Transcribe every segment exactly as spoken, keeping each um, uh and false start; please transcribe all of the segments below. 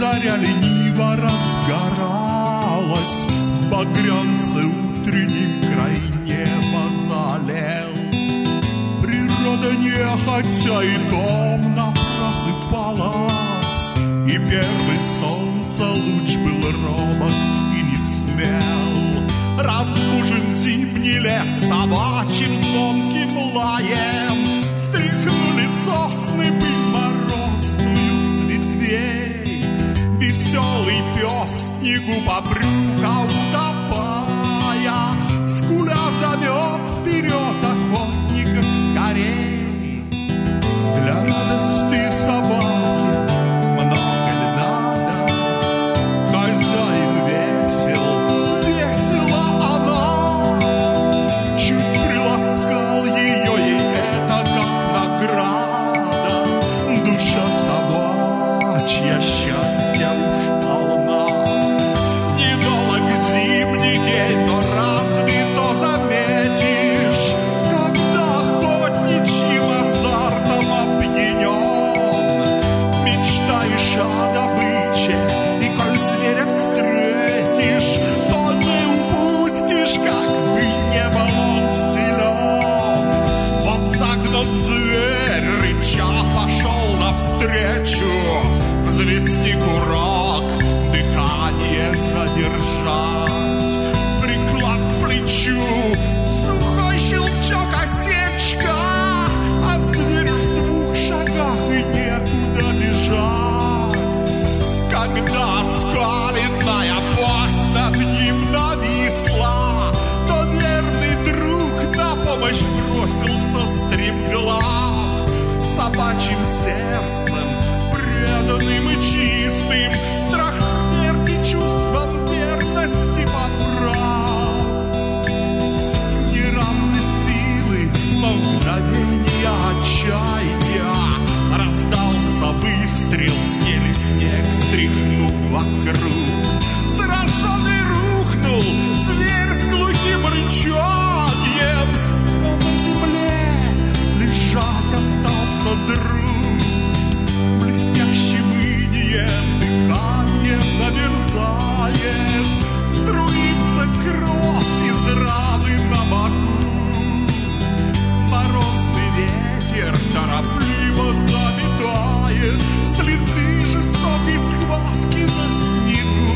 заря лениво разгоралась, в багрянце утренним край неба залил. Природа нехотя и томно просыпалась, и первый солнца луч был робок и не смел. Разбужен зимний лес собачьим звонким лаем, стряхнули сосны пыль морозную с ветвей. Веселый пес в снегу по брюхо утопая, скуля зовет вперед охотника скорей. Для радости собаки много ли надо? Хозяин весел, весела она. Чуть приласкал ее, и это как награда. Душа собачья счастья уж полна. Недолг зимний день, но разве то заметишь, когда охотничьим азартом опьянен, мечтаешь о добыче, и коль зверя встретишь, то не упустишь, как бы не был он силен. Вот загнут зверь, рыча пошел навстречу, взвести курок, дыхание задержать, приклад к плечу, сухой щелчок, осечка, а зверь в двух шагах и некуда бежать. Когда скаленная пасть над ним нависла, то верный друг на помощь бросился стремглав. Собачьим сердцем, преданным и чистым, страх смерти чувством верности поправ. Неравны силы, но мгновенья отчаяния. Раздался выстрел, снели снег, стряхнув вокруг. Сраженный рухнул зверь с глухим рычанием, но на земле лежать остался друг. Блестящим инием дыхание замерзает, струится кровь из раны на боку. Морозный ветер торопливо заметает следы жестокой схватки на снегу.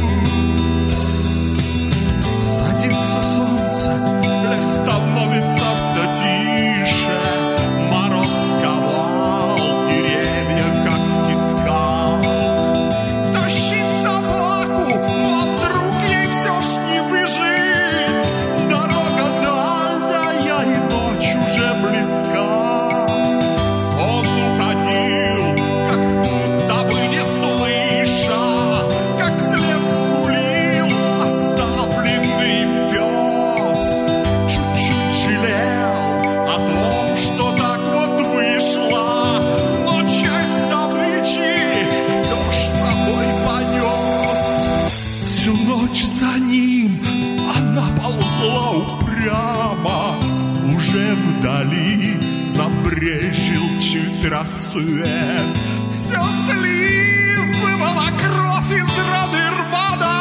Садится солнце, лес становится все тише. Мороз сковал деревья, как в тисках. Тащит собаку, но вдруг ей все ж не выжить. Дорога дальняя, и ночь уже близка. Он уходил, как будто бы не слыша, как вслед скулил оставленный пес. Чуть-чуть жалел о том, что так вот вышло, но часть добычи все ж с собой понес. Всю ночь за ним она ползла упрямо, уже вдали забрезжил чуть рассвет. Все слизывала кровь из раны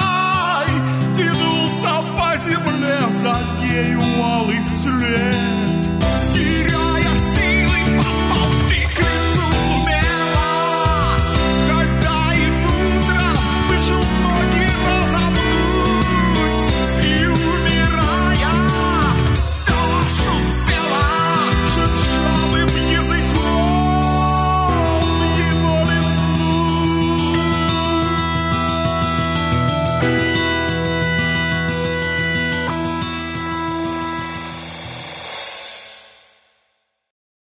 рваной, тянулся по земле за нею алый след.